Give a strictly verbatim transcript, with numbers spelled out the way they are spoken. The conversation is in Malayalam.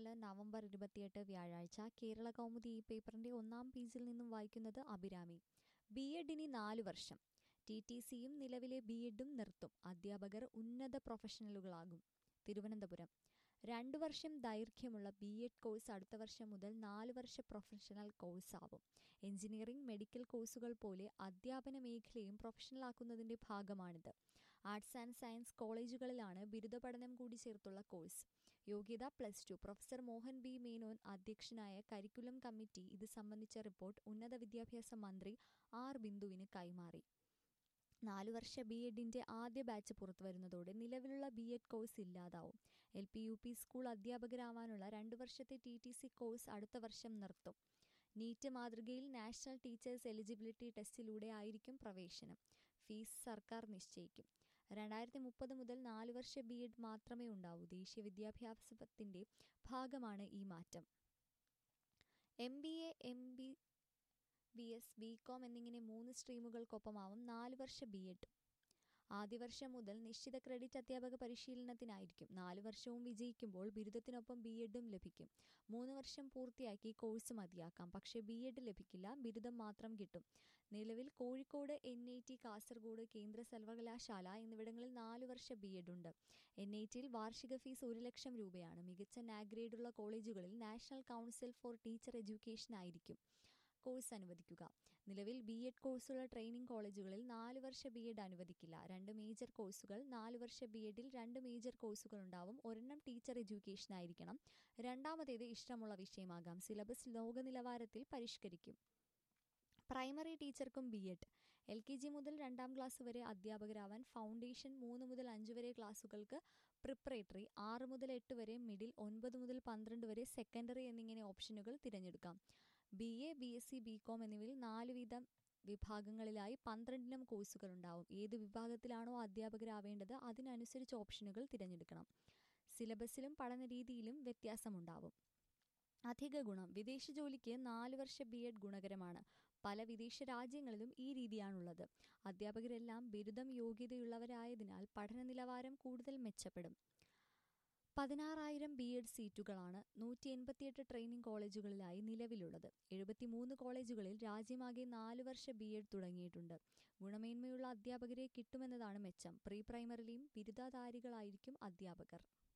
നാല് നവംബർ ഇരുപത്തിയെട്ട് വ്യാഴാഴ്ച കേരള കൗമുദി ഈ പേപ്പറിന്റെ ഒന്നാം പേജിൽ നിന്നും വായിക്കുന്നത് അഭിരാമി. ബി എഡ് ഇനി നാലു വർഷം. ടി ടി സിയും നിലവിലെ ബി എഡും നിർത്തും. അധ്യാപകർ ഉന്നത പ്രൊഫഷണലുകളാകും. തിരുവനന്തപുരം. രണ്ടു വർഷം ദൈർഘ്യമുള്ള ബി എഡ് കോഴ്സ് അടുത്ത വർഷം മുതൽ നാല് വർഷ പ്രൊഫഷണൽ കോഴ്സാവും. എഞ്ചിനീയറിംഗ്, മെഡിക്കൽ കോഴ്സുകൾ പോലെ അധ്യാപന മേഖലയും പ്രൊഫഷണലാക്കുന്നതിന്റെ ഭാഗമാണിത്. ആർട്സ് ആൻഡ് സയൻസ് കോളേജുകളിലാണ് ബിരുദ പഠനം കൂടി ചേർത്തുള്ള കോഴ്സ്. യോഗ്യത plus two. Professor Mohan B Menon അധ്യക്ഷനായ കരിക്കുലം കമ്മിറ്റി ഇത് സംബന്ധിച്ച റിപ്പോർട്ട് ഉന്നത വിദ്യാഭ്യാസ മന്ത്രി ആർ ബിന്ദുവിന് കൈമാറി. നാലു വർഷ ബി എഡിന്റെ ആദ്യ ബാച്ച് പുറത്തുവരുന്നതോടെ നിലവിലുള്ള ബി എഡ് കോഴ്സ് ഇല്ലാതാവും. L P U P school അധ്യാപകരാവാനുള്ള രണ്ടു വർഷത്തെ ടി ടി സി കോഴ്സ് അടുത്ത വർഷം നിർത്തും. നീറ്റ് മാതൃകയിൽ നാഷണൽ ടീച്ചേഴ്സ് എലിജിബിലിറ്റി ടെസ്റ്റിലൂടെ ആയിരിക്കും പ്രവേശനം. ഫീസ് സർക്കാർ നിശ്ചയിക്കും. രണ്ടായിരത്തി മുപ്പത് മുതൽ നാലു വർഷ ബി എഡ് മാത്രമേ ഉണ്ടാവൂ. ദേശീയ വിദ്യാഭ്യാസത്തിന്റെ ഭാഗമാണ് ഈ മാറ്റം. M B A, M B B S, B com എന്നിങ്ങനെ മൂന്ന് സ്ട്രീമുകൾക്കൊപ്പമാവും നാല് വർഷ ബി എഡ്. ആദ്യ വർഷം മുതൽ നിശ്ചിത ക്രെഡിറ്റ് അധ്യാപക പരിശീലനത്തിനായിരിക്കും. നാലു വർഷവും വിജയിക്കുമ്പോൾ ബിരുദത്തിനൊപ്പം ബി എഡും ലഭിക്കും. മൂന്ന് വർഷം പൂർത്തിയാക്കി കോഴ്സ് മതിയാക്കാം. പക്ഷേ ബി എഡ് ലഭിക്കില്ല, ബിരുദം മാത്രം കിട്ടും. നിലവിൽ Kozhikode, N I T, Kasaragod, കേന്ദ്ര സർവകലാശാല എന്നിവിടങ്ങളിൽ നാലു വർഷ ബി എഡ് ഉണ്ട്. എൻ ഐ ടിയിൽ വാർഷിക ഫീസ് ഒരു ലക്ഷം രൂപയാണ്. മികച്ച നാക് ഗ്രേഡുള്ള കോളേജുകളിൽ national council for teacher education ആയിരിക്കും കോഴ്സ് അനുവദിക്കുക. നിലവിൽ ബി എഡ് കോഴ്സുള്ള ട്രെയിനിംഗ് കോളേജുകളിൽ നാലു വർഷ ബി എഡ് അനുവദിക്കില്ല. രണ്ട് മേജർ കോഴ്സുകൾ. നാലു വർഷ ബി എഡിൽ രണ്ട് മേജർ കോഴ്സുകൾ ഉണ്ടാവും. ഒരെണ്ണം ടീച്ചർ എഡ്യൂക്കേഷൻ ആയിരിക്കണം. രണ്ടാമത്തേത് ഇഷ്ടമുള്ള വിഷയമാകാം. സിലബസ് ലോക നിലവാരത്തിൽ പരിഷ്കരിക്കും. പ്രൈമറി ടീച്ചർക്കും B Ed. L K G മുതൽ രണ്ടാം ക്ലാസ് വരെ അധ്യാപകരാവാൻ ഫൗണ്ടേഷൻ, മൂന്ന് മുതൽ അഞ്ച് വരെ ക്ലാസുകൾക്ക് പ്രിപ്പറേറ്ററി, ആറ് മുതൽ എട്ട് വരെ മിഡിൽ, ഒൻപത് മുതൽ പന്ത്രണ്ട് വരെ സെക്കൻഡറി എന്നിങ്ങനെ ഓപ്ഷനുകൾ തിരഞ്ഞെടുക്കാം. B A, B S C, B com എന്നിവയിൽ നാല് വീതം വിഭാഗങ്ങളിലായി പന്ത്രണ്ടിനം കോഴ്സുകൾ ഉണ്ടാവും. ഏത് വിഭാഗത്തിലാണോ അധ്യാപകരാവേണ്ടത് അതിനനുസരിച്ച് ഓപ്ഷനുകൾ തിരഞ്ഞെടുക്കണം. സിലബസിലും പഠനരീതിയിലും വ്യത്യാസമുണ്ടാവും. അധിക ഗുണം. വിദേശ ജോലിക്ക് നാല് വർഷ ബി എഡ് ഗുണകരമാണ്. പല വിദേശ രാജ്യങ്ങളിലും ഈ രീതിയാണുള്ളത്. അധ്യാപകരെല്ലാം ബിരുദം യോഗ്യതയുള്ളവരായതിനാൽ പഠന നിലവാരം കൂടുതൽ മെച്ചപ്പെടും. പതിനാറായിരം ബി എഡ് സീറ്റുകളാണ് നൂറ്റി എൺപത്തിയെട്ട് ട്രെയിനിംഗ് കോളേജുകളിലായി നിലവിലുള്ളത്. എഴുപത്തിമൂന്ന് കോളേജുകളിൽ രാജ്യമാകെ നാലു വർഷ ബി എഡ് തുടങ്ങിയിട്ടുണ്ട്. ഗുണമേന്മയുള്ള അധ്യാപകരെ കിട്ടുമെന്നതാണ് മെച്ചം. പ്രീ പ്രൈമറിയിലും ബിരുദധാരികളായിരിക്കും അധ്യാപകർ.